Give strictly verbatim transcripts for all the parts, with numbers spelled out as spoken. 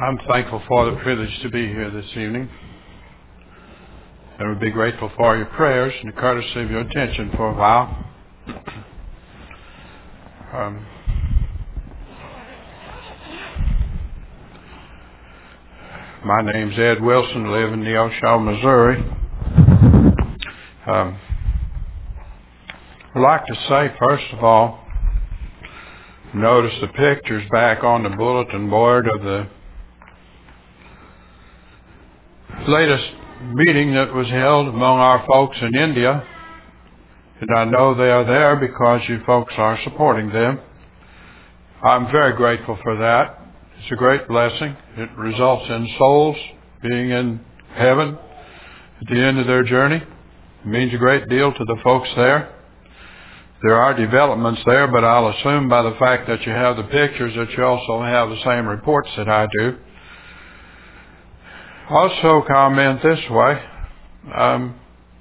I'm thankful for the privilege to be here this evening. And would be grateful for your prayers and the courtesy of your attention for a while. Um, my name's Ed Wilson, I live in Neosho, Missouri. Um, I'd like to say, first of all, notice the pictures back on the bulletin board of the latest meeting that was held among our folks in India. And I know they are there because you folks are supporting them. I'm very grateful for that. It's a great blessing. It results in souls being in heaven at the end of their journey. It means a great deal to the folks there. There are developments there, but I'll assume by the fact that you have the pictures that you also have the same reports that I do. Also comment this way. Um,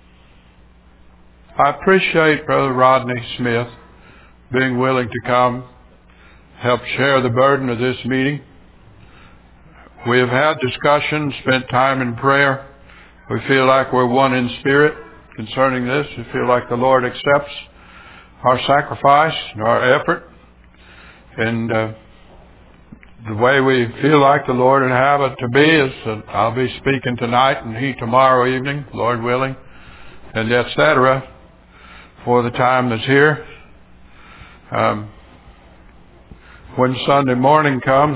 I appreciate Brother Rodney Smith being willing to come help share the burden of this meeting. We have had discussions, spent time in prayer. We feel like we're one in spirit concerning this. We feel like the Lord accepts our sacrifice and our effort. And uh, the way we feel like the Lord would have it to be is that I'll be speaking tonight and he tomorrow evening, Lord willing, and et cetera for the time that's here. Um, when Sunday morning comes,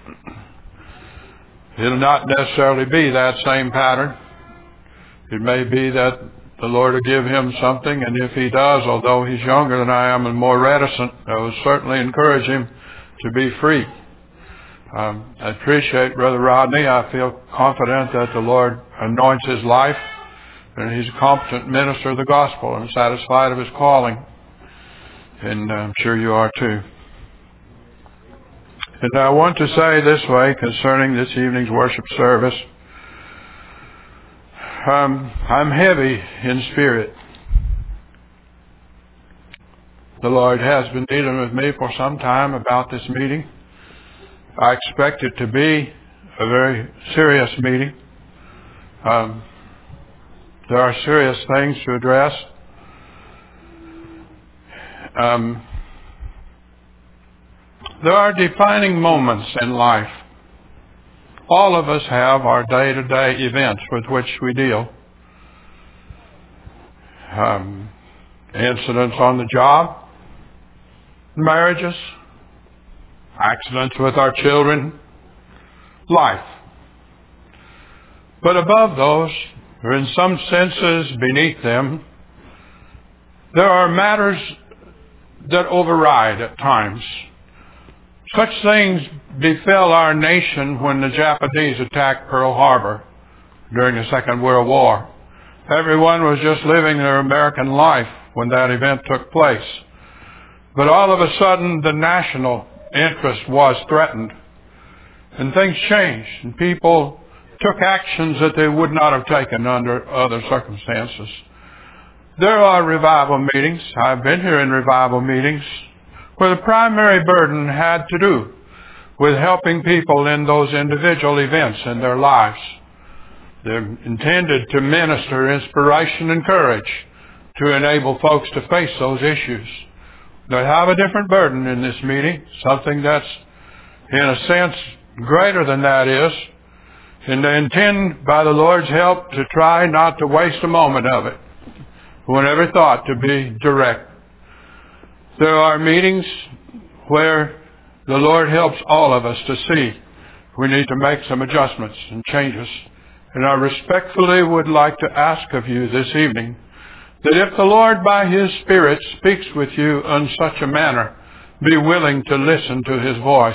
it'll not necessarily be that same pattern. It may be that the Lord will give him something, and if he does, although he's younger than I am and more reticent, I will certainly encourage him to be free. Um, I appreciate Brother Rodney. I feel confident that the Lord anoints his life, and he's a competent minister of the gospel and satisfied of his calling. And I'm sure you are too. And I want to say this way concerning this evening's worship service. Um, I'm heavy in spirit. The Lord has been dealing with me for some time about this meeting. I expect it to be a very serious meeting. Um, there are serious things to address. Um, there are defining moments in life. All of us have our day-to-day events with which we deal. Um, incidents on the job, marriages, accidents with our children, life. But above those, or in some senses beneath them, there are matters that override at times. Such things befell our nation when the Japanese attacked Pearl Harbor during the Second World War. Everyone was just living their American life when that event took place. But all of a sudden, the national interest was threatened, and things changed, and people took actions that they would not have taken under other circumstances. There are revival meetings. I've been here in revival meetings where the primary burden had to do with helping people in those individual events in their lives. They're intended to minister inspiration and courage to enable folks to face those issues. They have a different burden in this meeting, something that's, in a sense, greater than that is, and they intend, by the Lord's help, to try not to waste a moment of it, whenever thought to be direct. There are meetings where the Lord helps all of us to see we need to make some adjustments and changes. And I respectfully would like to ask of you this evening that if the Lord by His Spirit speaks with you in such a manner, be willing to listen to His voice.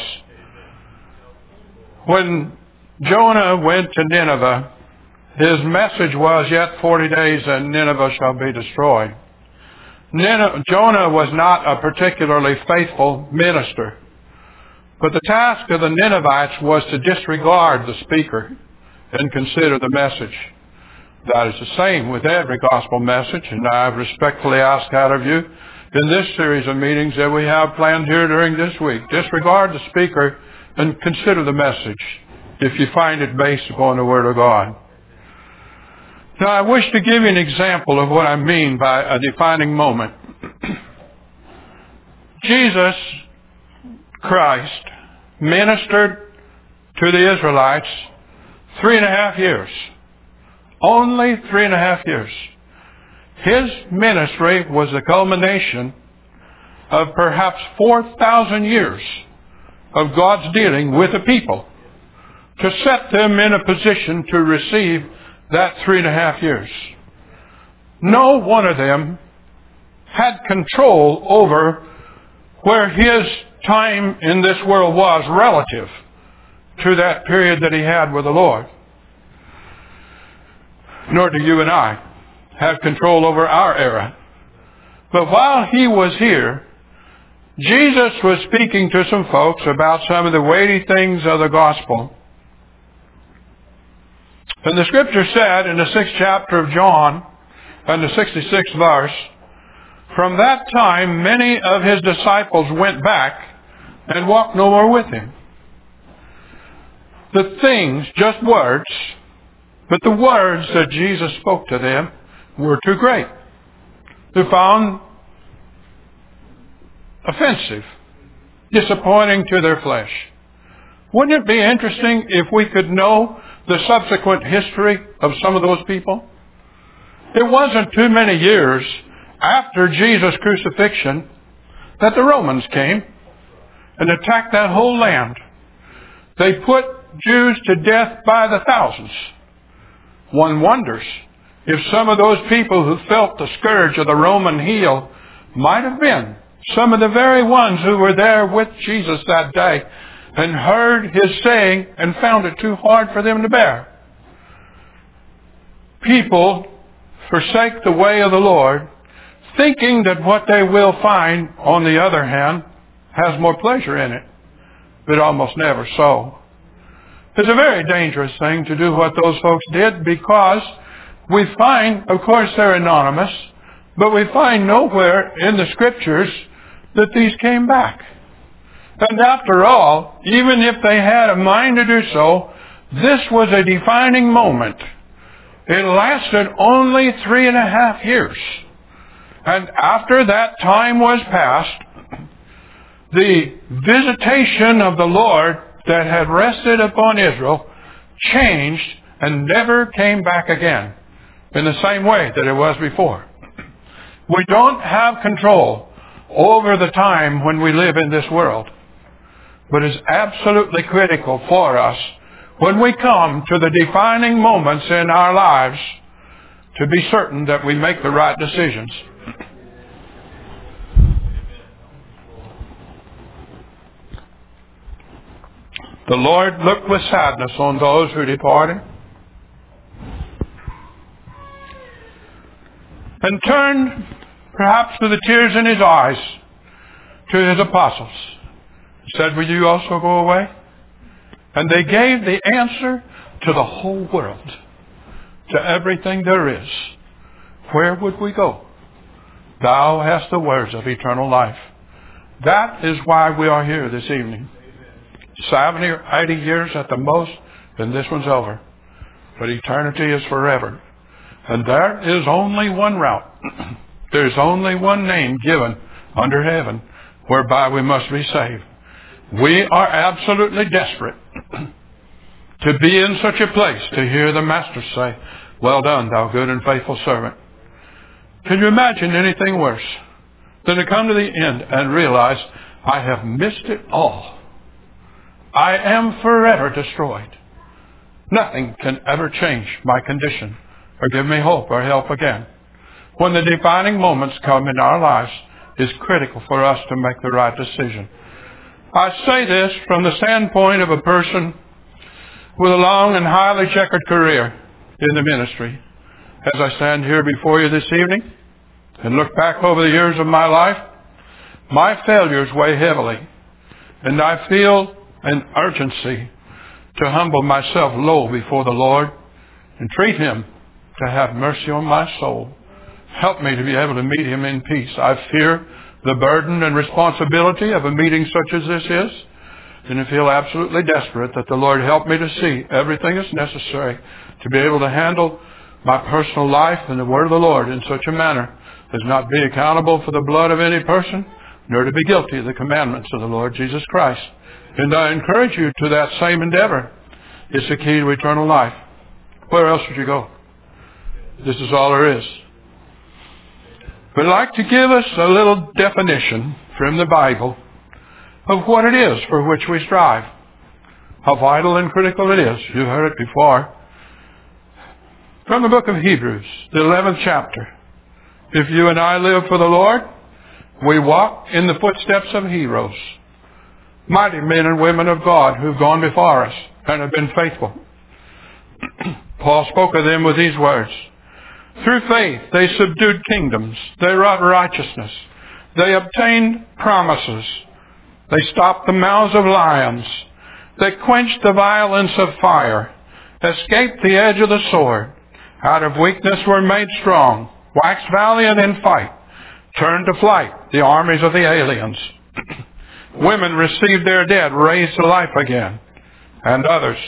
When Jonah went to Nineveh, his message was, yet forty days and Nineveh shall be destroyed. Nineveh, Jonah was not a particularly faithful minister, but the task of the Ninevites was to disregard the speaker and consider the message. That is the same with every gospel message, and I respectfully ask out of you in this series of meetings that we have planned here during this week, disregard the speaker and consider the message if you find it based upon the Word of God. Now, I wish to give you an example of what I mean by a defining moment. Jesus Christ ministered to the Israelites three and a half years. Only three and a half years. His ministry was the culmination of perhaps four thousand years of God's dealing with the people to set them in a position to receive that three and a half years. No one of them had control over where his time in this world was relative to that period that he had with the Lord. Nor do you and I have control over our era. But while he was here, Jesus was speaking to some folks about some of the weighty things of the gospel. And the scripture said in the sixth chapter of John, and the sixty-sixth verse, from that time many of his disciples went back and walked no more with him. The things, just words, but the words that Jesus spoke to them were too great. They found offensive, disappointing to their flesh. Wouldn't it be interesting if we could know the subsequent history of some of those people? It wasn't too many years after Jesus' crucifixion that the Romans came and attacked that whole land. They put Jews to death by the thousands. One wonders if some of those people who felt the scourge of the Roman heel might have been some of the very ones who were there with Jesus that day and heard his saying and found it too hard for them to bear. People forsake the way of the Lord, thinking that what they will find, on the other hand, has more pleasure in it, but almost never so. It's a very dangerous thing to do what those folks did, because we find, of course they're anonymous, but we find nowhere in the scriptures that these came back. And after all, even if they had a mind to do so, this was a defining moment. It lasted only three and a half years. And after that time was past, the visitation of the Lord that had rested upon Israel changed and never came back again in the same way that it was before. We don't have control over the time when we live in this world, but it's absolutely critical for us when we come to the defining moments in our lives to be certain that we make the right decisions. The Lord looked with sadness on those who departed and turned perhaps with the tears in his eyes to his apostles. He said, will you also go away? And they gave the answer to the whole world, to everything there is. Where would we go? Thou hast the words of eternal life. That is why we are here this evening. seventy or eighty years at the most, then this one's over. But eternity is forever. And there is only one route. There's only one name given under heaven whereby we must be saved. We are absolutely desperate to be in such a place to hear the Master say, well done, thou good and faithful servant. Can you imagine anything worse than to come to the end and realize I have missed it all? I am forever destroyed. Nothing can ever change my condition or give me hope or help again. When the defining moments come in our lives, it's critical for us to make the right decision. I say this from the standpoint of a person with a long and highly checkered career in the ministry. As I stand here before you this evening and look back over the years of my life, my failures weigh heavily, and I feel an urgency to humble myself low before the Lord, entreat Him to have mercy on my soul. Help me to be able to meet Him in peace. I fear the burden and responsibility of a meeting such as this is. and I feel absolutely desperate that the Lord help me to see everything that's necessary to be able to handle my personal life and the word of the Lord in such a manner as not be accountable for the blood of any person, nor to be guilty of the commandments of the Lord Jesus Christ. And I encourage you to that same endeavor. It's the key to eternal life. Where else would you go? This is all there is. But I'd like to give us a little definition from the Bible of what it is for which we strive. How vital and critical it is. You've heard it before. From the book of Hebrews, the eleventh chapter. If you and I live for the Lord, we walk in the footsteps of heroes, mighty men and women of God who've gone before us and have been faithful. Paul spoke of them with these words. Through faith they subdued kingdoms. They wrought righteousness. They obtained promises. They stopped the mouths of lions. They quenched the violence of fire. Escaped the edge of the sword. Out of weakness were made strong. Waxed valiant in fight. Turned to flight the armies of the aliens. Women received their dead raised to life again. And others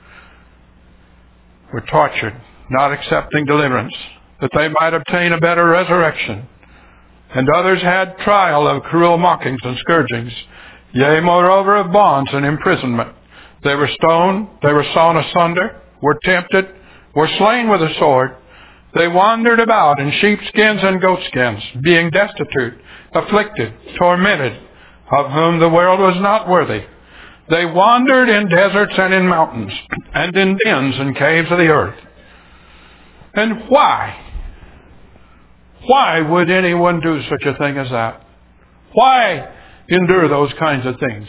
were tortured, not accepting deliverance, that they might obtain a better resurrection. And others had trial of cruel mockings and scourgings, yea, moreover, of bonds and imprisonment. They were stoned, they were sawn asunder, were tempted, were slain with a sword. They wandered about in sheepskins and goatskins, being destitute, afflicted, tormented, of whom the world was not worthy. They wandered in deserts and in mountains, and in dens and caves of the earth. And why? Why would anyone do such a thing as that? Why endure those kinds of things?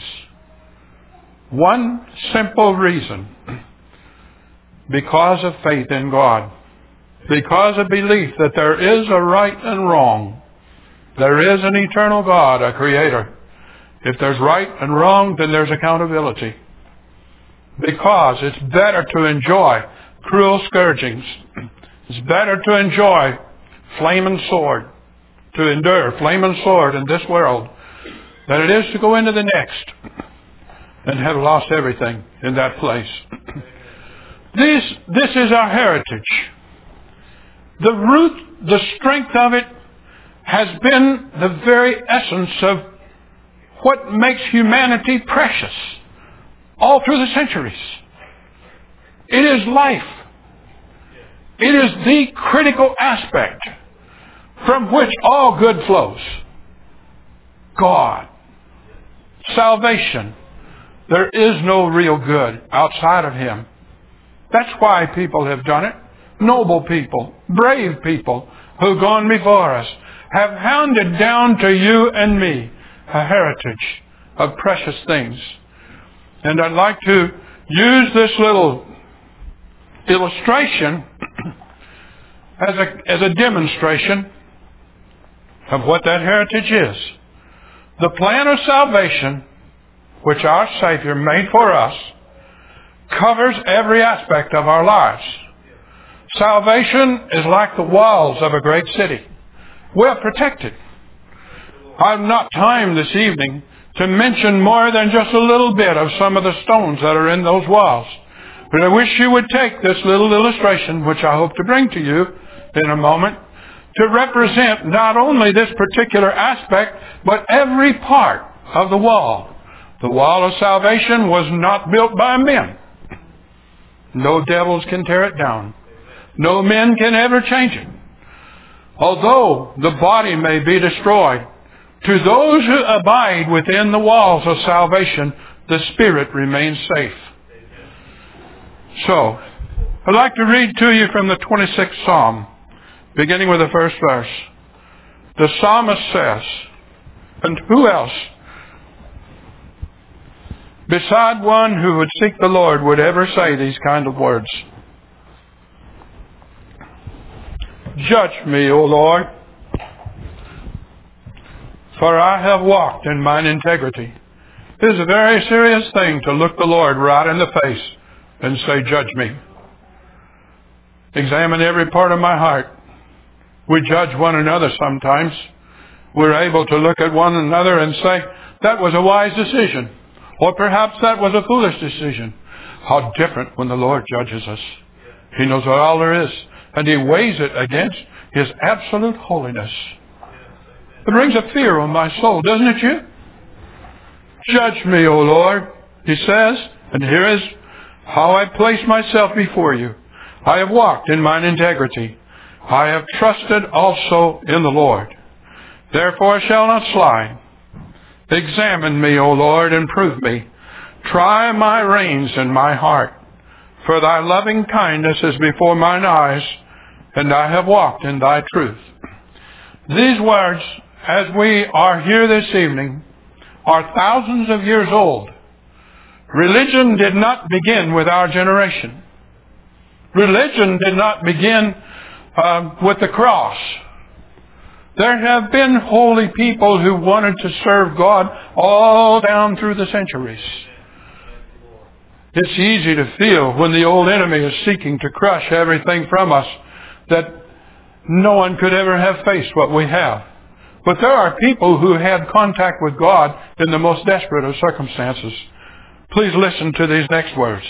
One simple reason. Because of faith in God. Because of belief that there is a right and wrong. There is an eternal God, a creator. If there's right and wrong, then there's accountability. Because it's better to enjoy cruel scourgings. It's better to enjoy flame and sword, to endure flame and sword in this world, than it is to go into the next and have lost everything in that place. This, this is our heritage. The root, the strength of it has been the very essence of what makes humanity precious all through the centuries. It is life. It is the critical aspect from which all good flows. God. Salvation. There is no real good outside of Him. That's why people have done it. Noble people, brave people who've gone before us have handed down to you and me a heritage of precious things. And I'd like to use this little illustration as a, as a demonstration of what that heritage is. The plan of salvation, which our Savior made for us, covers every aspect of our lives. Salvation is like the walls of a great city. We're protected. I've not time this evening to mention more than just a little bit of some of the stones that are in those walls. But I wish you would take this little illustration, which I hope to bring to you in a moment, to represent not only this particular aspect, but every part of the wall. The wall of salvation was not built by men. No devils can tear it down. No men can ever change it. Although the body may be destroyed, to those who abide within the walls of salvation, the spirit remains safe. So, I'd like to read to you from the twenty-sixth Psalm, beginning with the first verse. The psalmist says, and who else beside one who would seek the Lord would ever say these kind of words? Judge me, O Lord, for I have walked in mine integrity. It is a very serious thing to look the Lord right in the face and say, judge me. Examine every part of my heart. We judge one another sometimes. We're able to look at one another and say, that was a wise decision. Or perhaps that was a foolish decision. How different when the Lord judges us. He knows what all there is, and He weighs it against His absolute holiness. It brings a fear on my soul, doesn't it you? Judge me, O Lord, He says, and here is how I place myself before you. I have walked in mine integrity. I have trusted also in the Lord. Therefore I shall not slide. Examine me, O Lord, and prove me. Try my reins and my heart. For thy loving kindness is before mine eyes, and I have walked in thy truth. These words, as we are here this evening, are thousands of years old. Religion did not begin with our generation. Religion did not begin uh, with the cross. There have been holy people who wanted to serve God all down through the centuries. It's easy to feel when the old enemy is seeking to crush everything from us that no one could ever have faced what we have. But there are people who had contact with God in the most desperate of circumstances. Please listen to these next words.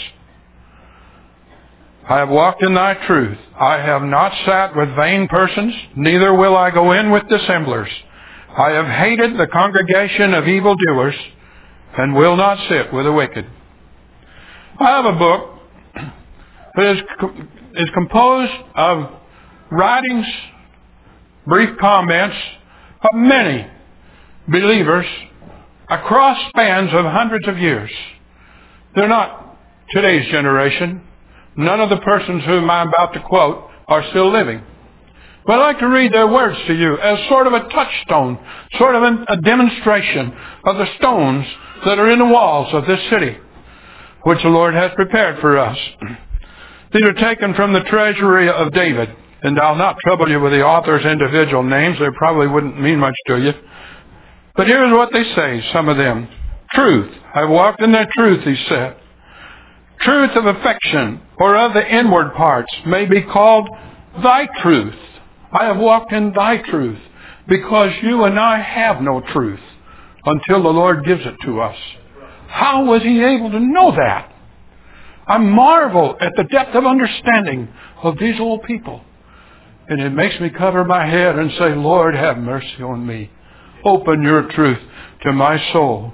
I have walked in thy truth. I have not sat with vain persons, neither will I go in with dissemblers. I have hated the congregation of evildoers, and will not sit with the wicked. I have a book that is, is composed of writings, brief comments of many believers across spans of hundreds of years. They're not today's generation. None of the persons whom I'm about to quote are still living. But I'd like to read their words to you as sort of a touchstone, sort of a demonstration of the stones that are in the walls of this city, which the Lord has prepared for us. These are taken from the treasury of David, and I'll not trouble you with the author's individual names. They probably wouldn't mean much to you. But here's what they say, some of them. Truth. I've walked in their truth, he said. Truth of affection, or of the inward parts, may be called thy truth. I have walked in thy truth, because you and I have no truth until the Lord gives it to us. How was he able to know that? I marvel at the depth of understanding of these old people. And it makes me cover my head and say, Lord, have mercy on me. Open your truth to my soul.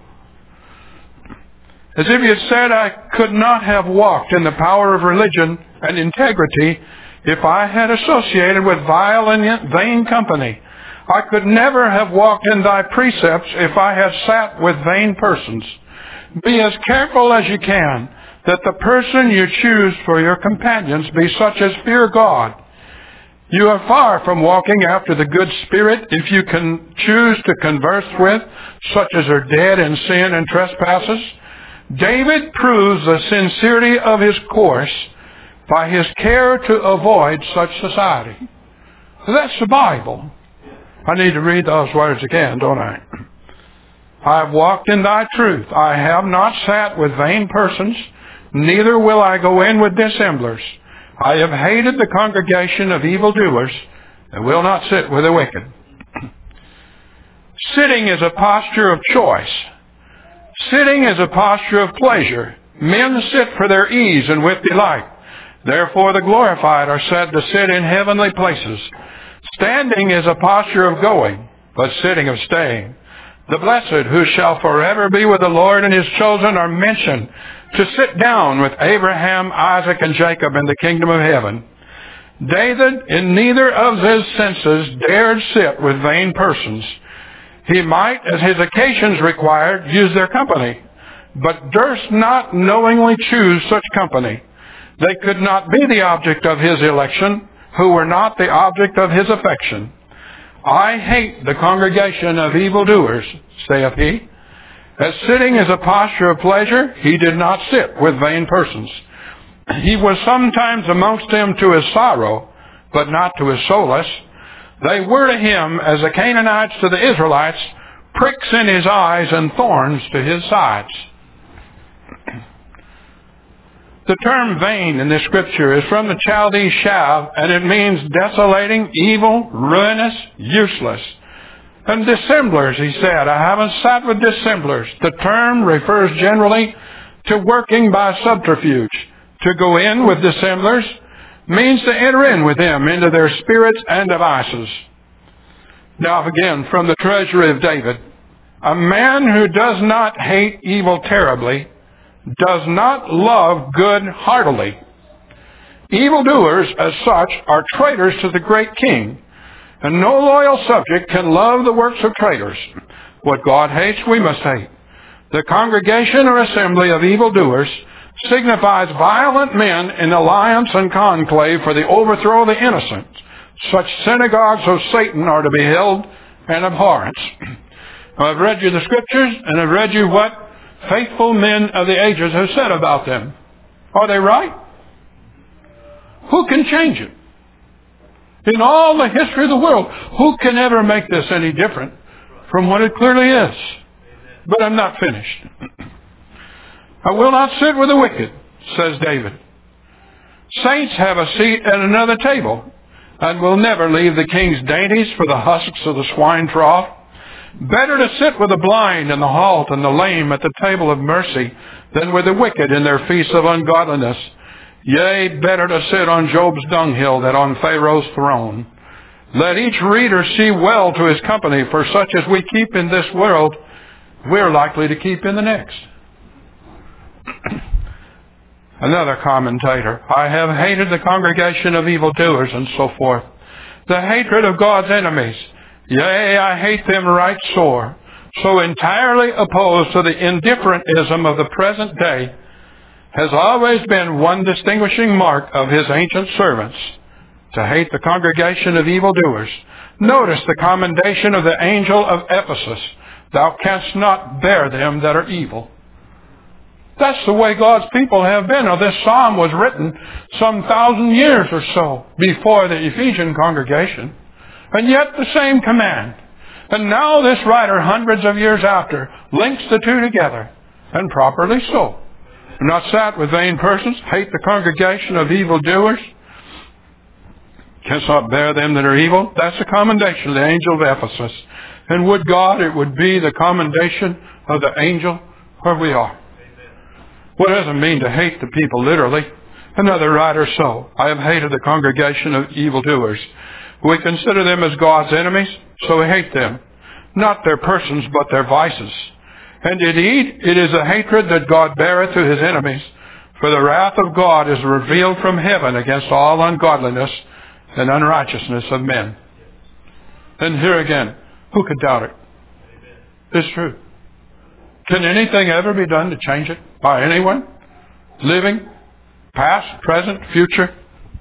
As if he had said, I could not have walked in the power of religion and integrity if I had associated with vile and vain company. I could never have walked in thy precepts if I had sat with vain persons. Be as careful as you can that the person you choose for your companions be such as fear God. You are far from walking after the good spirit if you can choose to converse with such as are dead in sin and trespasses. David proves the sincerity of his course by his care to avoid such society. That's the Bible. I need to read those words again, don't I? I have walked in thy truth. I have not sat with vain persons, neither will I go in with dissemblers. I have hated the congregation of evildoers, and will not sit with the wicked. Sitting is a posture of choice. Sitting is a posture of pleasure. Men sit for their ease and with delight. Therefore the glorified are said to sit in heavenly places. Standing is a posture of going, but sitting of staying. The blessed who shall forever be with the Lord and his chosen are mentioned to sit down with Abraham, Isaac, and Jacob in the kingdom of heaven. David in neither of his senses dared sit with vain persons. He might, as his occasions required, use their company, but durst not knowingly choose such company. They could not be the object of his election, who were not the object of his affection. I hate the congregation of evildoers, saith he. As sitting is a posture of pleasure, he did not sit with vain persons. He was sometimes amongst them to his sorrow, but not to his solace. They were to him, as the Canaanites to the Israelites, pricks in his eyes and thorns to his sides. The term vain in this scripture is from the Chaldee shav, and it means desolating, evil, ruinous, useless. And dissemblers, he said, I haven't sat with dissemblers. The term refers generally to working by subterfuge. To go in with dissemblers means to enter in with them into their spirits and devices. Now again, from the treasury of David, a man who does not hate evil terribly does not love good heartily. Evildoers, as such, are traitors to the great king, and no loyal subject can love the works of traitors. What God hates, we must hate. The congregation or assembly of evildoers signifies violent men in alliance and conclave for the overthrow of the innocent. Such synagogues of Satan are to be held in abhorrence. I've read you the scriptures, and I've read you what faithful men of the ages have said about them. Are they right? Who can change it? In all the history of the world, who can ever make this any different from what it clearly is? But I'm not finished. I will not sit with the wicked, says David. Saints have a seat at another table, and will never leave the king's dainties for the husks of the swine trough. Better to sit with the blind and the halt and the lame at the table of mercy than with the wicked in their feasts of ungodliness. Yea, better to sit on Job's dunghill than on Pharaoh's throne. Let each reader see well to his company, for such as we keep in this world, we're likely to keep in the next. Another commentator, I have hated the congregation of evildoers, and so forth. The hatred of God's enemies. Yea, I hate them right sore. So entirely opposed to the indifferentism of the present day has always been one distinguishing mark of his ancient servants, to hate the congregation of evildoers. Notice the commendation of the angel of Ephesus. Thou canst not bear them that are evil. That's the way God's people have been. Now, this psalm was written some thousand years or so before the Ephesian congregation, and yet the same command. And now this writer, hundreds of years after, links the two together, and properly so. Do not sat with vain persons, hate the congregation of evildoers, canst not bear them that are evil. That's the commendation of the angel of Ephesus. And would God it would be the commendation of the angel where we are. What does it mean to hate the people literally? Another writer so, I have hated the congregation of evildoers. We consider them as God's enemies, so we hate them. Not their persons, but their vices. And indeed, it is a hatred that God beareth to his enemies. For the wrath of God is revealed from heaven against all ungodliness and unrighteousness of men. And here again, who could doubt it? It's true. Can anything ever be done to change it by anyone? Living, past, present, future?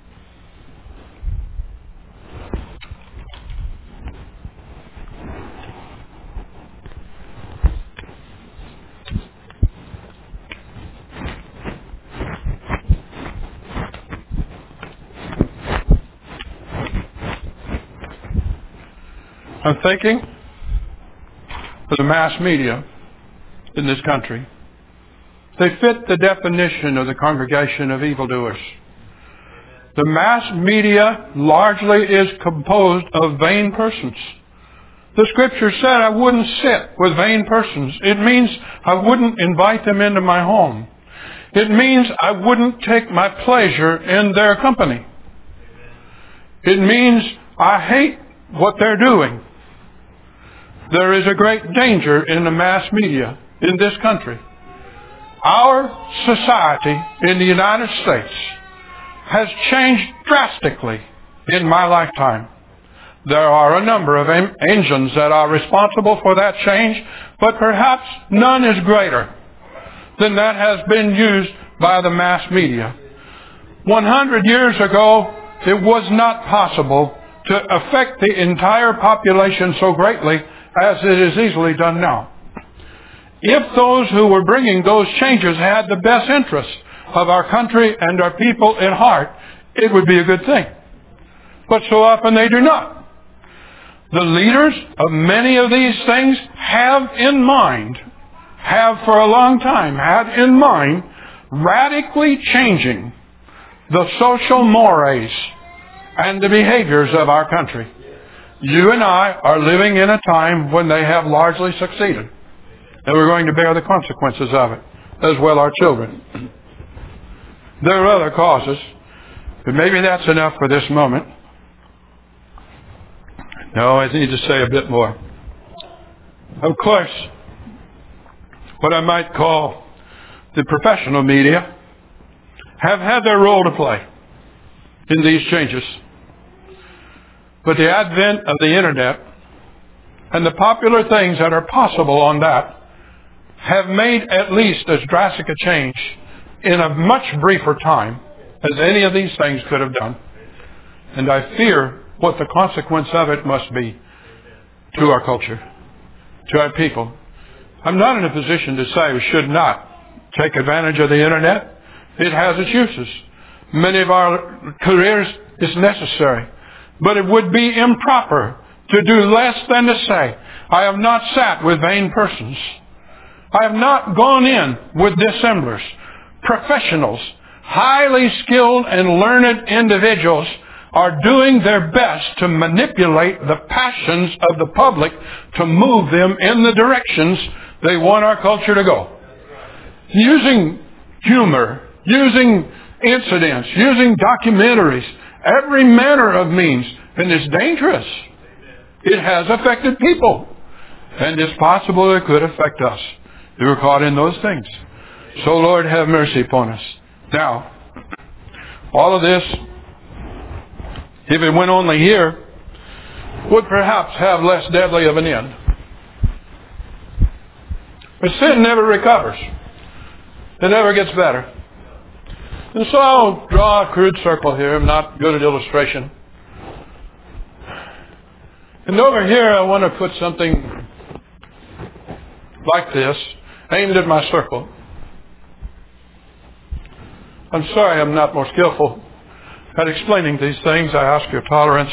I'm thinking of the mass media in this country. They fit the definition of the congregation of evildoers. The mass media largely is composed of vain persons. The scripture said I wouldn't sit with vain persons. It means I wouldn't invite them into my home. It means I wouldn't take my pleasure in their company. It means I hate what they're doing. There is a great danger in the mass media in this country. Our society in the United States has changed drastically in my lifetime. There are a number of engines that are responsible for that change, but perhaps none is greater than that has been used by the mass media. one hundred years ago, it was not possible to affect the entire population so greatly as it is easily done now. If those who were bringing those changes had the best interests of our country and our people in heart, it would be a good thing. But so often they do not. The leaders of many of these things have in mind, have for a long time had in mind, radically changing the social mores and the behaviors of our country. You and I are living in a time when they have largely succeeded. And we're going to bear the consequences of it, as well our children. There are other causes, but maybe that's enough for this moment. No, I need to say a bit more. Of course, what I might call the professional media have had their role to play in these changes. But the advent of the internet and the popular things that are possible on that have made at least as drastic a change in a much briefer time as any of these things could have done. And I fear what the consequence of it must be to our culture, to our people. I'm not in a position to say we should not take advantage of the internet. It has its uses. Many of our careers is necessary. But it would be improper to do less than to say, I have not sat with vain persons. I have not gone in with dissemblers. Professionals, highly skilled and learned individuals are doing their best to manipulate the passions of the public to move them in the directions they want our culture to go. Using humor, using incidents, using documentaries, every manner of means, and it's dangerous. It has affected people. And it's possible it could affect us if we're caught in those things. So Lord, have mercy upon us. Now, all of this, if it went only here, would perhaps have less deadly of an end. But sin never recovers. It never gets better. And so I'll draw a crude circle here. I'm not good at illustration. And over here I want to put something like this, aimed at my circle. I'm sorry I'm not more skillful at explaining these things. I ask your tolerance.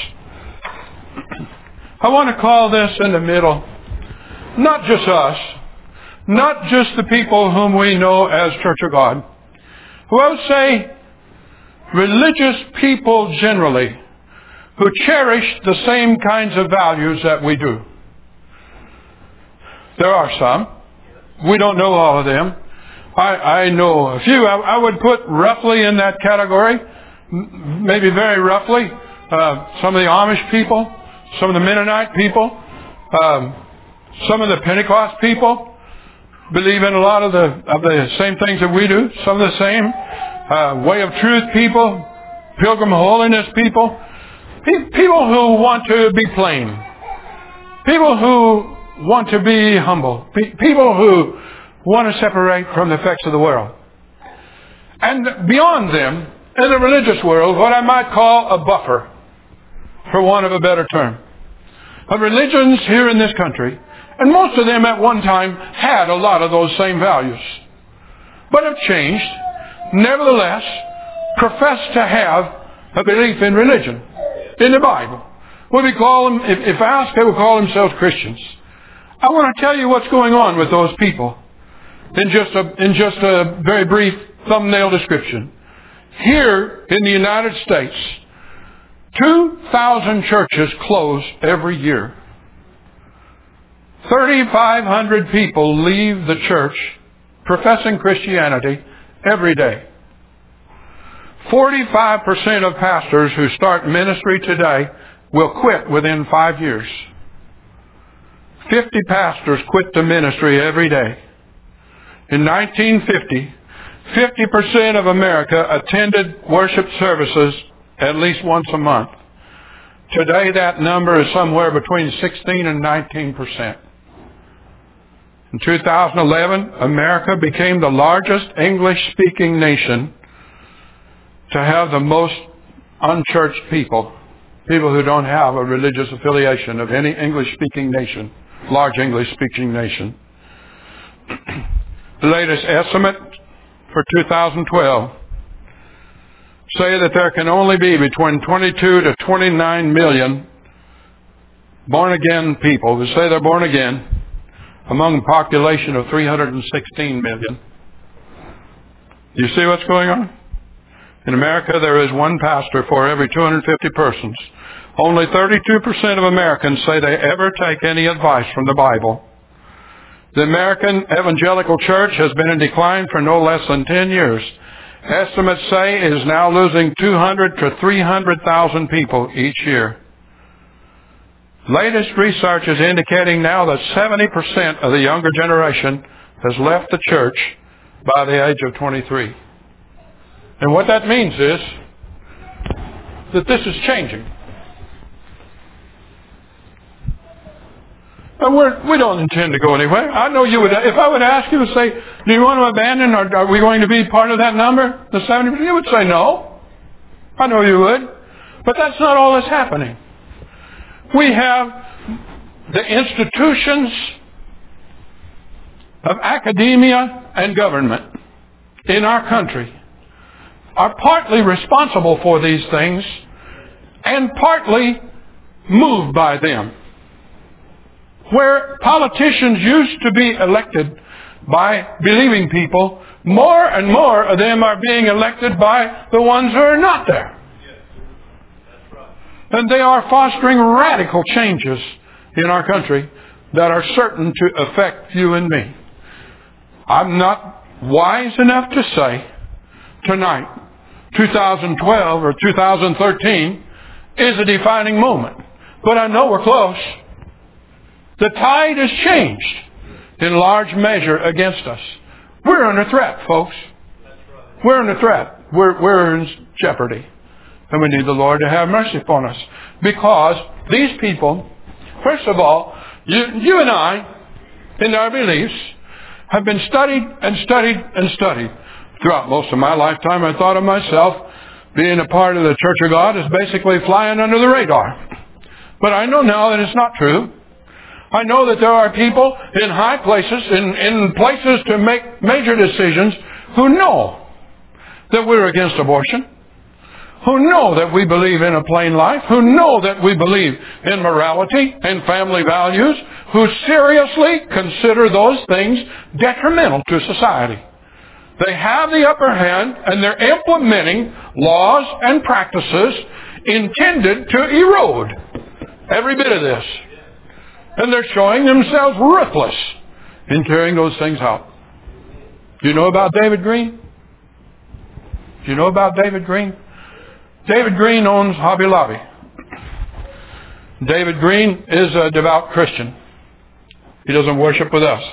I want to call this in the middle, not just us, not just the people whom we know as Church of God, who I would say religious people generally, who cherish the same kinds of values that we do. There are some. We don't know all of them. I, I know a few. I, I would put roughly in that category, maybe very roughly, uh, some of the Amish people, some of the Mennonite people, um, some of the Pentecost people believe in a lot of the of the same things that we do. Some of the same uh, way of truth people, pilgrim holiness people, pe- people who want to be plain, people who want to be humble, pe- people who want to separate from the effects of the world. And beyond them, in the religious world, what I might call a buffer, for want of a better term, of religions here in this country. And most of them at one time had a lot of those same values, but have changed, nevertheless profess to have a belief in religion, in the Bible. What we call them, if, if asked, they would call themselves Christians. I want to tell you what's going on with those people in just a, in just a very brief thumbnail description. Here in the United States, two thousand churches close every year. thirty-five hundred people leave the church professing Christianity every day. forty-five percent of pastors who start ministry today will quit within five years. fifty pastors quit the ministry every day. In nineteen fifty, fifty percent of America attended worship services at least once a month. Today that number is somewhere between sixteen and nineteen percent. In two thousand eleven, America became the largest English-speaking nation to have the most unchurched people, people who don't have a religious affiliation of any English-speaking nation, large English-speaking nation. The latest estimate for two thousand twelve say that there can only be between twenty-two to twenty-nine million born-again people who say they're born again among a population of three hundred sixteen million. You see what's going on? In America, there is one pastor for every two hundred fifty persons. Only thirty-two percent of Americans say they ever take any advice from the Bible. The American Evangelical Church has been in decline for no less than ten years. Estimates say it is now losing two hundred to three hundred thousand people each year. Latest research is indicating now that seventy percent of the younger generation has left the church by the age of twenty-three. And what that means is that this is changing. And we're, we don't intend to go anywhere. I know you would, if I would ask you to say, do you want to abandon, or are we going to be part of that number, the seventy percent? You would say no. I know you would. But that's not all that's happening. We have the institutions of academia and government in our country are partly responsible for these things and partly moved by them. Where politicians used to be elected by believing people, more and more of them are being elected by the ones who are not there. And they are fostering radical changes in our country that are certain to affect you and me. I'm not wise enough to say tonight, two thousand twelve or two thousand thirteen is a defining moment. But I know we're close. The tide has changed in large measure against us. We're under threat, folks. We're under threat. We're, we're in jeopardy. And we need the Lord to have mercy upon us. Because these people, first of all, you, you and I, in our beliefs, have been studied and studied and studied. Throughout most of my lifetime, I thought of myself being a part of the Church of God as basically flying under the radar. But I know now that it's not true. I know that there are people in high places, in, in places to make major decisions, who know that we're against abortion, who know that we believe in a plain life, who know that we believe in morality and family values, who seriously consider those things detrimental to society. They have the upper hand, and they're implementing laws and practices intended to erode every bit of this. And they're showing themselves ruthless in carrying those things out. Do you know about David Green? Do you know about David Green? David Green owns Hobby Lobby. David Green is a devout Christian. He doesn't worship with us.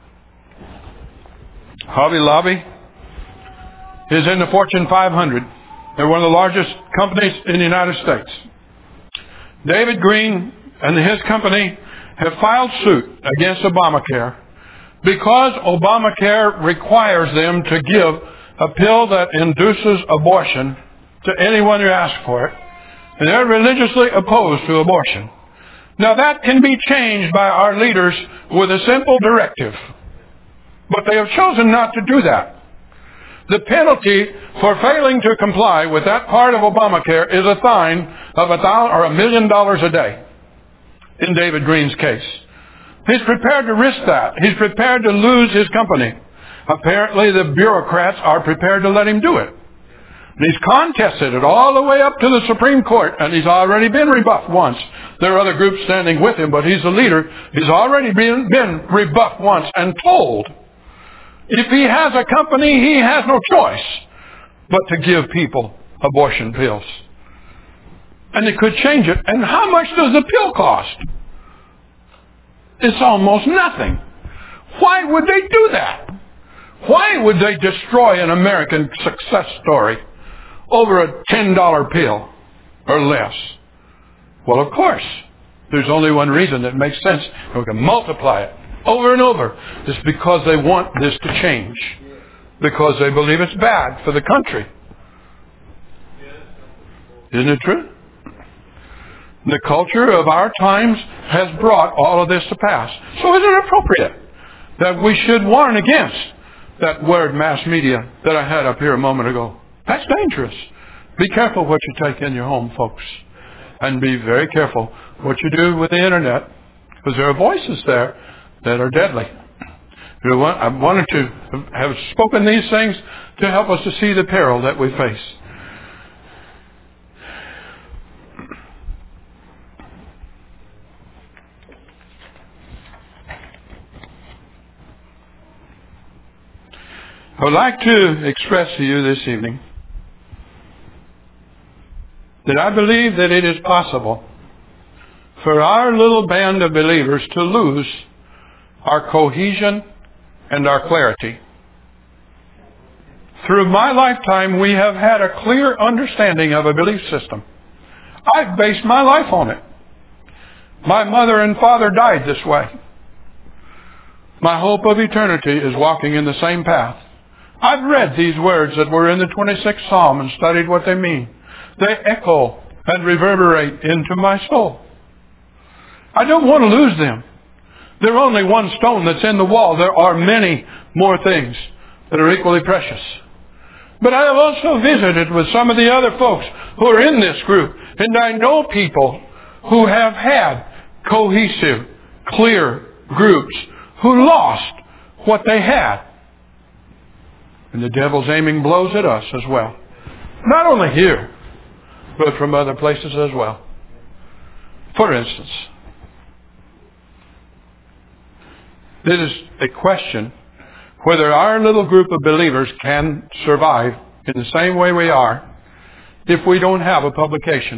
Hobby Lobby is in the Fortune five hundred. They're one of the largest companies in the United States. David Green and his company have filed suit against Obamacare because Obamacare requires them to give a pill that induces abortion to anyone who asks for it. And they're religiously opposed to abortion. Now that can be changed by our leaders with a simple directive. But they have chosen not to do that. The penalty for failing to comply with that part of Obamacare is a fine of a thousand or a million dollars a day. In David Green's case, he's prepared to risk that. He's prepared to lose his company. Apparently, the bureaucrats are prepared to let him do it. And he's contested it all the way up to the Supreme Court, and he's already been rebuffed once. There are other groups standing with him, but he's the leader. He's already been, been rebuffed once and told if he has a company, he has no choice but to give people abortion pills. And they could change it. And how much does the pill cost? It's almost nothing. Why would they do that? Why would they destroy an American success story over a ten dollar pill or less? Well, of course, there's only one reason that makes sense. And we can multiply it over and over. It's because they want this to change. Because they believe it's bad for the country. Isn't it true? The culture of our times has brought all of this to pass. So is it appropriate that we should warn against that word mass media that I had up here a moment ago? That's dangerous. Be careful what you take in your home, folks. And be very careful what you do with the internet, because there are voices there that are deadly. I wanted to have spoken these things to help us to see the peril that we face. I would like to express to you this evening that I believe that it is possible for our little band of believers to lose our cohesion and our clarity. Through my lifetime, we have had a clear understanding of a belief system. I've based my life on it. My mother and father died this way. My hope of eternity is walking in the same path. I've read these words that were in the twenty-sixth Psalm and studied what they mean. They echo and reverberate into my soul. I don't want to lose them. They're only one stone that's in the wall. There are many more things that are equally precious. But I have also visited with some of the other folks who are in this group, and I know people who have had cohesive, clear groups who lost what they had. And the devil's aiming blows at us as well. Not only here, but from other places as well. For instance, it is a question whether our little group of believers can survive in the same way we are if we don't have a publication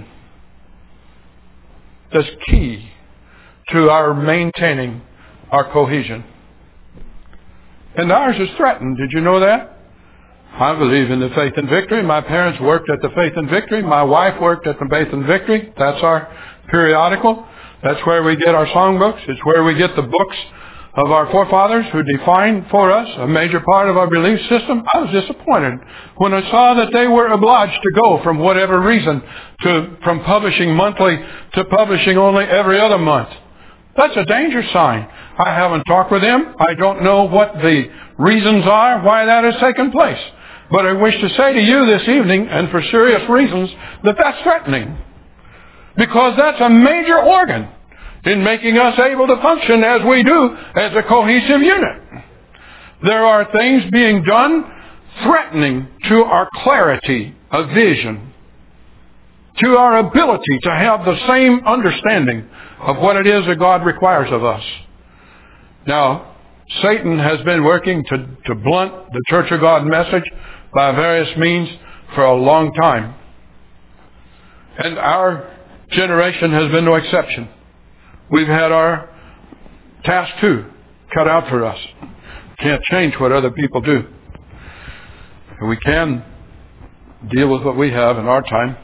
that's key to our maintaining our cohesion. And ours is threatened. Did you know that? I believe in the Faith and Victory. My parents worked at the Faith and Victory. My wife worked at the Faith and Victory. That's our periodical. That's where we get our songbooks. It's where we get the books of our forefathers who defined for us a major part of our belief system. I was disappointed when I saw that they were obliged to go from whatever reason to from publishing monthly to publishing only every other month. That's a danger sign. I haven't talked with them. I don't know what the reasons are why that has taken place. But I wish to say to you this evening, and for serious reasons, that that's threatening. Because that's a major organ in making us able to function as we do as a cohesive unit. There are things being done threatening to our clarity of vision, to our ability to have the same understanding of what it is that God requires of us. Now, Satan has been working to, to blunt the Church of God message by various means for a long time. And our generation has been no exception. We've had our task too cut out for us. Can't change what other people do. We can deal with what we have in our time.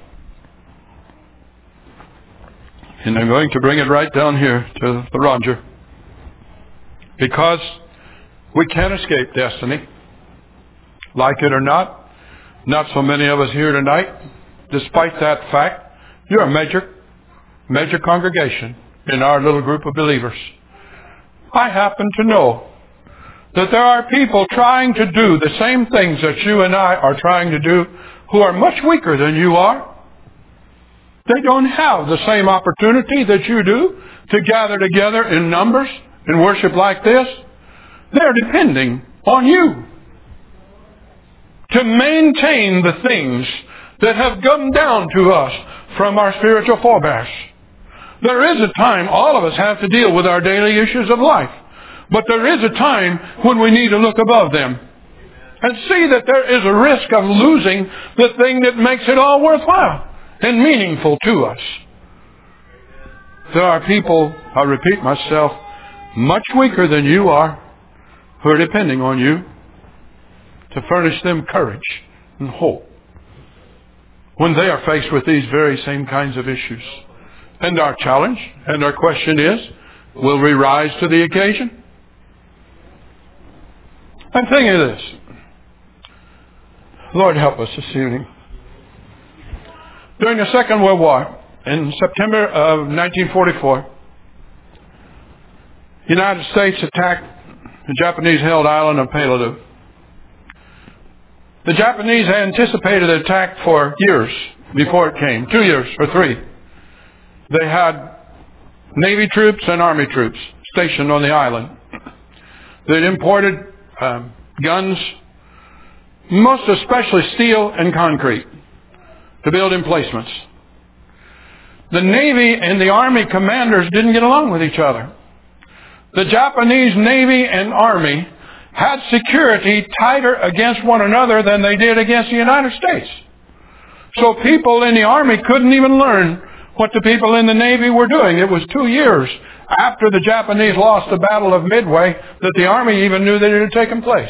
And I'm going to bring it right down here to the Roger. Because we can't escape destiny. Like it or not, not so many of us here tonight. Despite that fact, you're a major, major congregation in our little group of believers. I happen to know that there are people trying to do the same things that you and I are trying to do who are much weaker than you are. They don't have the same opportunity that you do to gather together in numbers and worship like this. They're depending on you to maintain the things that have come down to us from our spiritual forebears. There is a time all of us have to deal with our daily issues of life. But there is a time when we need to look above them and see that there is a risk of losing the thing that makes it all worthwhile and meaningful to us. There are people, I repeat myself, much weaker than you are, who are depending on you to furnish them courage and hope when they are faced with these very same kinds of issues. And our challenge and our question is, will we rise to the occasion? I'm thinking of this. Lord, help us this evening. During the Second World War, in September of nineteen forty-four, the United States attacked the Japanese-held island of Palau. The Japanese anticipated the attack for years before it came, two years or three. They had Navy troops and Army troops stationed on the island. They'd imported um, guns, most especially steel and concrete, to build emplacements. The Navy and the Army commanders didn't get along with each other. The Japanese Navy and Army had security tighter against one another than they did against the United States. So people in the Army couldn't even learn what the people in the Navy were doing. It was two years after the Japanese lost the Battle of Midway that the Army even knew that it had taken place.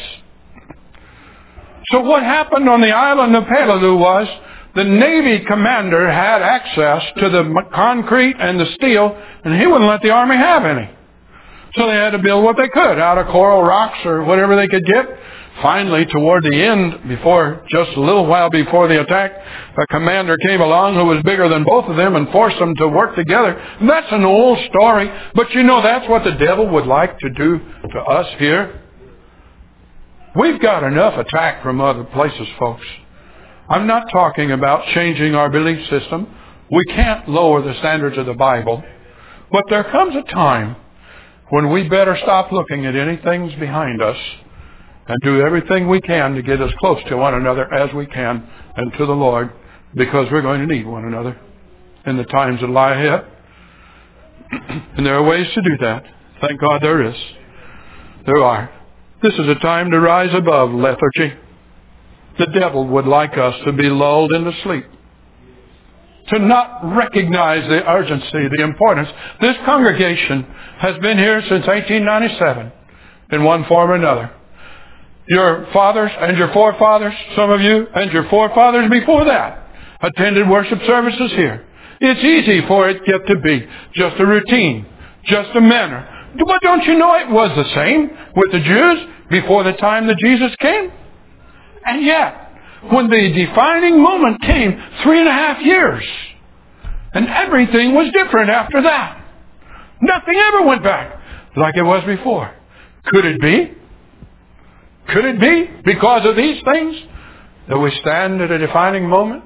So what happened on the island of Peleliu was the Navy commander had access to the concrete and the steel, and he wouldn't let the Army have any. So they had to build what they could out of coral rocks or whatever they could get. Finally, toward the end, before just a little while before the attack, a commander came along who was bigger than both of them and forced them to work together. And that's an old story, but you know that's what the devil would like to do to us here. We've got enough attack from other places, folks. I'm not talking about changing our belief system. We can't lower the standards of the Bible. But there comes a time when we better stop looking at anything behind us and do everything we can to get as close to one another as we can and to the Lord, because we're going to need one another in the times that lie ahead. And there are ways to do that. Thank God there is. There are. This is a time to rise above lethargy. The devil would like us to be lulled into sleep, to not recognize the urgency, the importance. This congregation has been here since eighteen ninety-seven in one form or another. Your fathers and your forefathers, some of you, and your forefathers before that, attended worship services here. It's easy for it get to be just a routine, just a manner. But don't you know it was the same with the Jews before the time that Jesus came? And yet, when the defining moment came, three and a half years, and everything was different after that. Nothing ever went back like it was before. Could it be? Could it be because of these things that we stand at a defining moment?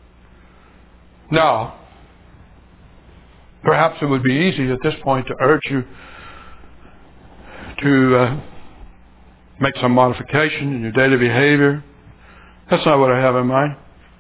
No. Perhaps it would be easy at this point to urge you to uh, make some modification in your daily behavior. That's not what I have in mind.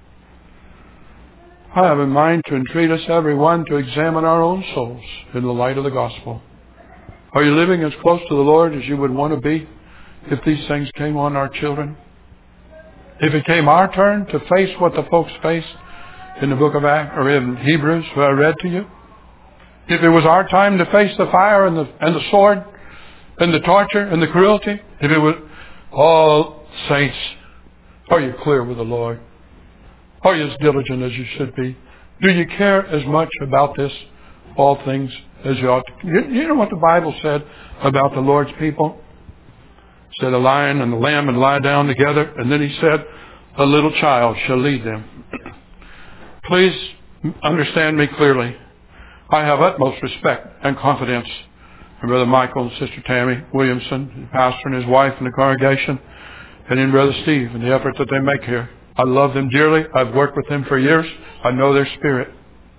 I have in mind to entreat us, everyone, to examine our own souls in the light of the gospel. Are you living as close to the Lord as you would want to be if these things came on our children? If it came our turn to face what the folks faced in the book of Acts or in Hebrews, who I read to you? If it was our time to face the fire and the and the sword and the torture and the cruelty? If it was, all saints, are you clear with the Lord? Are you as diligent as you should be? Do you care as much about this, all things, as you ought to? You, you know what the Bible said about the Lord's people? It said a lion and a lamb would lie down together, and then he said, a little child shall lead them. Please understand me clearly. I have utmost respect and confidence in Brother Michael and Sister Tammy Williamson, the pastor and his wife and the congregation, and in Brother Steve and the effort that they make here. I love them dearly. I've worked with them for years. I know their spirit.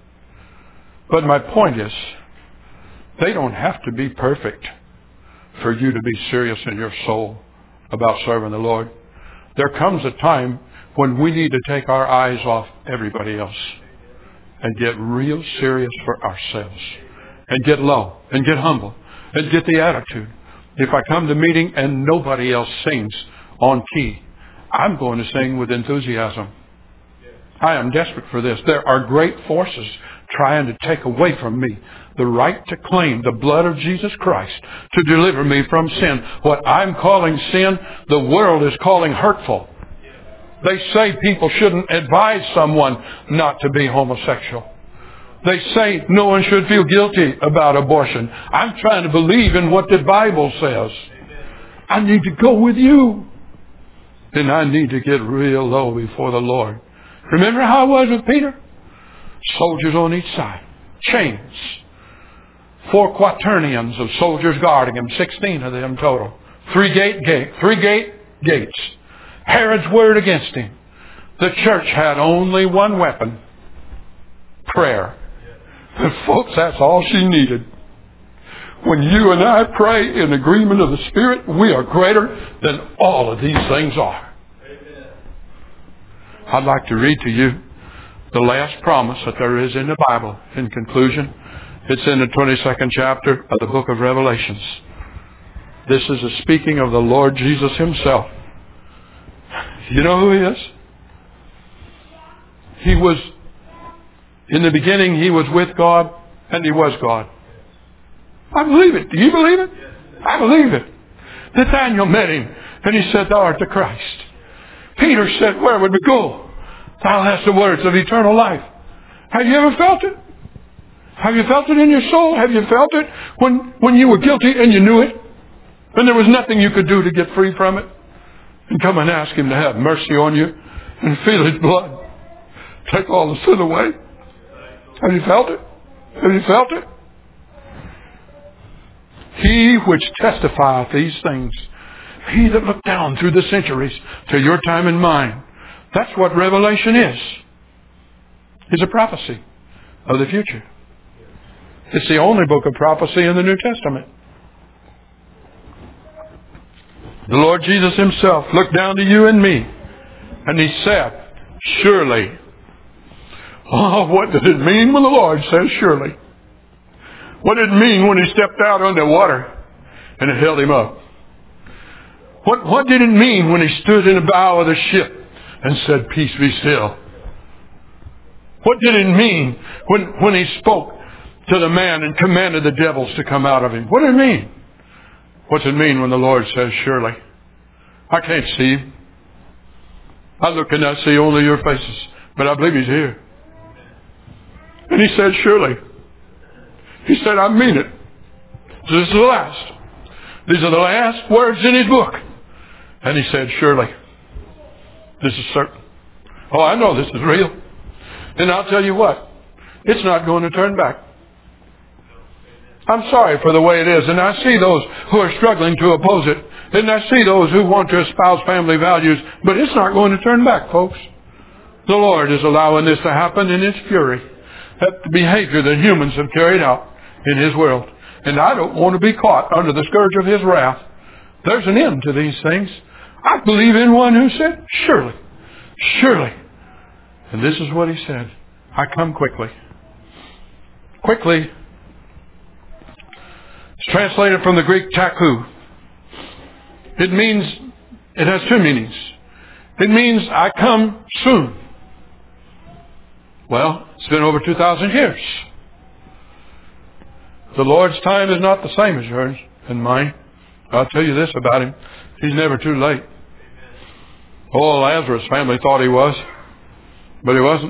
But my point is, they don't have to be perfect for you to be serious in your soul about serving the Lord. There comes a time when we need to take our eyes off everybody else and get real serious for ourselves and get low and get humble and get the attitude. If I come to meeting and nobody else sings on key, I'm going to sing with enthusiasm. I am desperate for this. There are great forces trying to take away from me the right to claim the blood of Jesus Christ to deliver me from sin. What I'm calling sin, the world is calling hurtful. They say people shouldn't advise someone not to be homosexual. They say no one should feel guilty about abortion. I'm trying to believe in what the Bible says. I need to go with you. And I need to get real low before the Lord. Remember how it was with Peter? Soldiers on each side. Chains. Four quaternions of soldiers guarding him. Sixteen of them total. Three gate gate. Three gate gates. Herod's word against him. The church had only one weapon. Prayer. And folks, that's all she needed. When you and I pray in agreement of the Spirit, we are greater than all of these things are. I'd like to read to you the last promise that there is in the Bible. In conclusion, it's in the twenty-second chapter of the book of Revelations. This is a speaking of the Lord Jesus himself. You know who he is? He was, in the beginning, he was with God, and he was God. I believe it. Do you believe it? I believe it. Nathanael met him, and he said, thou art the Christ. Peter said, where would we go? Thou hast the words of eternal life. Have you ever felt it? Have you felt it in your soul? Have you felt it when, when you were guilty and you knew it? And there was nothing you could do to get free from it? And come and ask him to have mercy on you and feel his blood take all the sin away. Have you felt it? Have you felt it? He which testifieth these things, he that looked down through the centuries to your time and mine. That's what Revelation is. It's a prophecy of the future. It's the only book of prophecy in the New Testament. The Lord Jesus himself looked down to you and me, and he said, surely. Oh, what did it mean when the Lord says surely? What did it mean when he stepped out on the water and it held him up? What, what did it mean when he stood in the bow of the ship and said, peace be still? What did it mean when, when he spoke to the man and commanded the devils to come out of him? What did it mean? What's it mean when the Lord says surely? I can't see him. I look and I see only your faces, but I believe he's here. And he said surely. He said, I mean it. This is the last. These are the last words in his book. And he said, surely. This is certain. Oh, I know this is real. And I'll tell you what. It's not going to turn back. I'm sorry for the way it is. And I see those who are struggling to oppose it. And I see those who want to espouse family values. But it's not going to turn back, folks. The Lord is allowing this to happen in his fury. That behavior that humans have carried out in his world. And I don't want to be caught under the scourge of his wrath. There's an end to these things. I believe in one who said, surely, surely. And this is what he said. I come quickly. Quickly. It's translated from the Greek taku. It means, it has two meanings. It means I come soon. Well, it's been over two thousand years. The Lord's time is not the same as yours and mine. I'll tell you this about him. He's never too late. Oh, Lazarus' family thought he was, but he wasn't.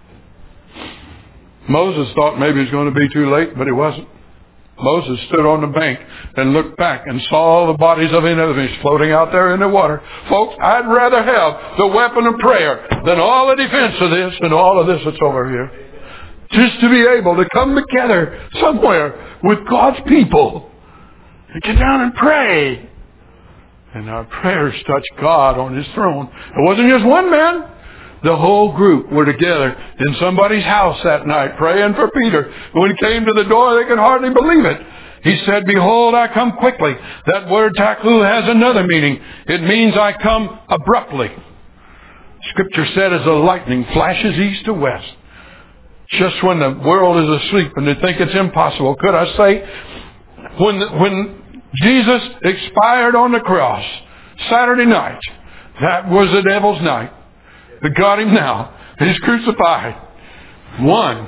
Moses thought maybe he was going to be too late, but he wasn't. Moses stood on the bank and looked back and saw all the bodies of enemies floating out there in the water. Folks, I'd rather have the weapon of prayer than all the defense of this and all of this that's over here. Just to be able to come together somewhere with God's people and get down and pray. And our prayers touch God on his throne. It wasn't just one man. The whole group were together in somebody's house that night praying for Peter. When he came to the door, they could hardly believe it. He said, behold, I come quickly. That word taku has another meaning. It means I come abruptly. Scripture said as the lightning flashes east to west. Just when the world is asleep and they think it's impossible. Could I say, when, when Jesus expired on the cross, Saturday night, that was the devil's night. They got him now. He's crucified. One.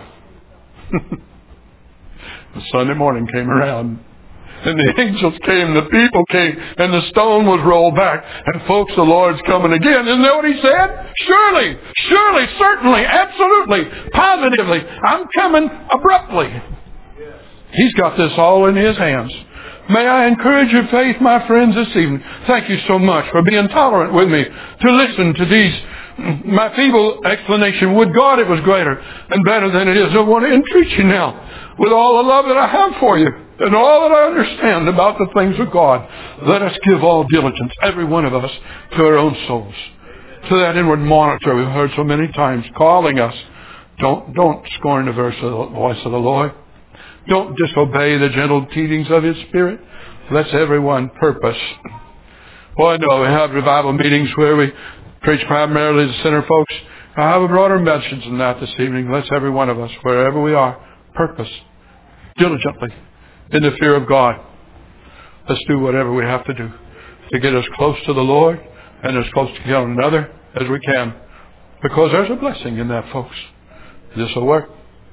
The Sunday morning came around. And the angels came, the people came, and the stone was rolled back. And folks, the Lord's coming again. Isn't that what he said? Surely, surely, certainly, absolutely, positively, I'm coming abruptly. He's got this all in his hands. May I encourage your faith, my friends, this evening. Thank you so much for being tolerant with me to listen to these. My feeble explanation, would God it was greater and better than it is. I want to entreat you now with all the love that I have for you and all that I understand about the things of God. Let us give all diligence, every one of us, to our own souls, to that inward monitor we've heard so many times calling us. Don't, don't scorn the verse of the voice of the Lord. Don't disobey the gentle teachings of his Spirit. Let's everyone purpose. Well, I know we have revival meetings where we preach primarily to sinner folks. I have a broader message than that this evening. Let's every one of us, wherever we are, purpose diligently in the fear of God. Let's do whatever we have to do to get as close to the Lord and as close to one another as we can. Because there's a blessing in that, folks. This will work.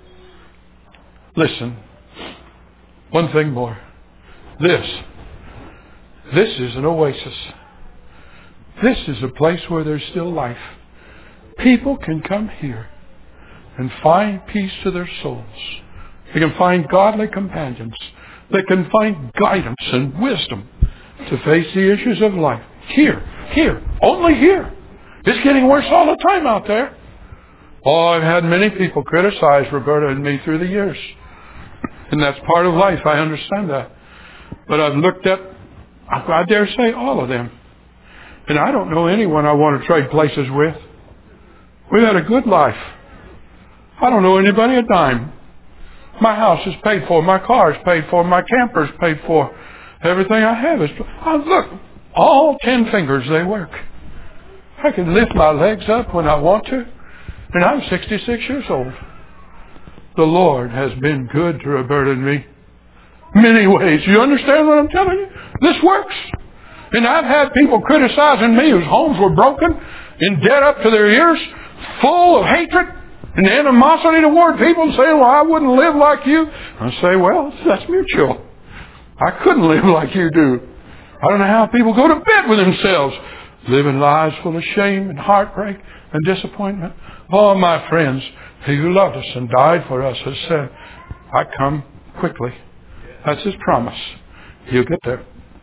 Listen. One thing more. This. This is an oasis. This is a place where there's still life. People can come here and find peace to their souls. They can find godly companions. They can find guidance and wisdom to face the issues of life. Here, here, only here. It's getting worse all the time out there. Oh, I've had many people criticize Roberta and me through the years. And that's part of life. I understand that. But I've looked at, I dare say, all of them. And I don't know anyone I want to trade places with. We've had a good life. I don't know anybody a dime. My house is paid for. My car is paid for. My camper is paid for. Everything I have is... Oh, look, all ten fingers, they work. I can lift my legs up when I want to. And I'm sixty-six years old. The Lord has been good to Roberta and me. Many ways. You understand what I'm telling you? This works. And I've had people criticizing me whose homes were broken, in debt up to their ears, full of hatred and animosity toward people, and saying, well, I wouldn't live like you. I say, well, that's mutual. I couldn't live like you do. I don't know how people go to bed with themselves, living lives full of shame and heartbreak and disappointment. Oh, my friends, he who loved us and died for us has said, I come quickly. That's his promise. He'll get there.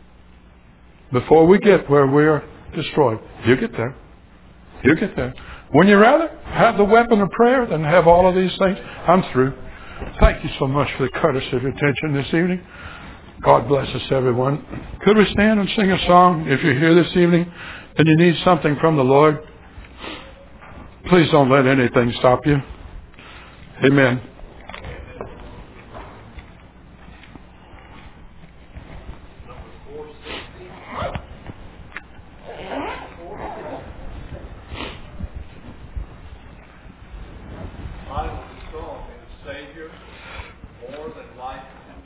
Before we get where we're destroyed, he'll get there. He'll get there. Wouldn't you rather have the weapon of prayer than have all of these things? I'm through. Thank you so much for the courtesy of your attention this evening. God bless us, everyone. Could we stand and sing a song if you're here this evening and you need something from the Lord? Please don't let anything stop you. Amen.